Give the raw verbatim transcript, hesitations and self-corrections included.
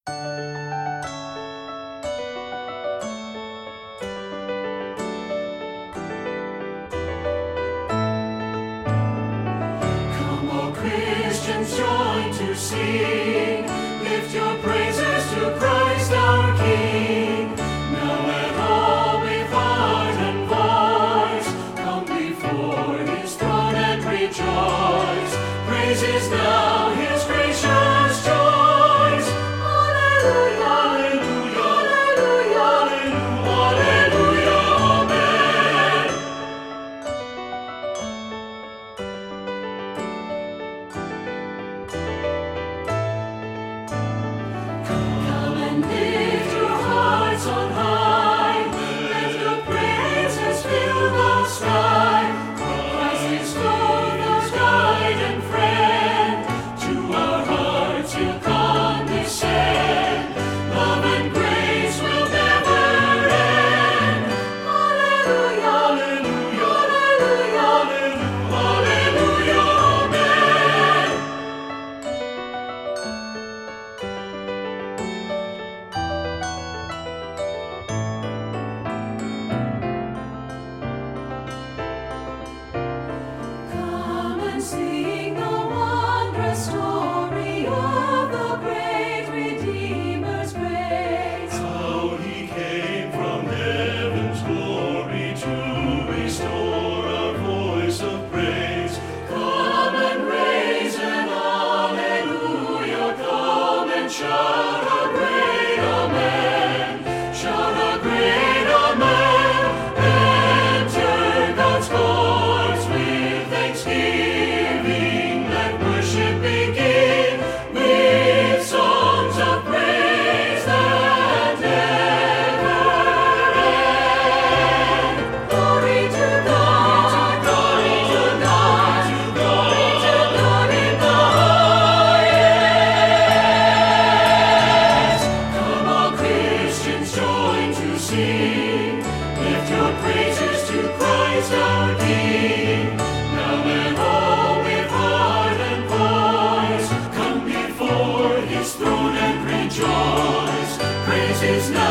Come, all Christians, join to sing. Lift your praises to Christ our King. Now let all with heart and voice come before His throne and rejoice. Praise is now His gracious choice. Alleluia, alleluia, alleluia, alleluia, amen. Come and lift your hearts on high. Let your praises fill the sky. Christ is both our guide and friend. To our hearts He'll condescend. Love and grace will never end. Alleluia, alleluia, alleluia, alleluia, amen. Come and sing the wondrous story of the great Redeemer's grace. How He came from heaven's glory to restore our voice of praise. Come and raise an alleluia. Come and shout a great amen. Shout a great amen. Enter God's courts with thanksgiving. Let worship begin with songs of praise that never end. Glory to God, glory to God, glory to God in the highest. Come, all Christians, join to sing. Lift your praises to Christ our King. Now let all with heart and voice come before His throne and rejoice. Praise is now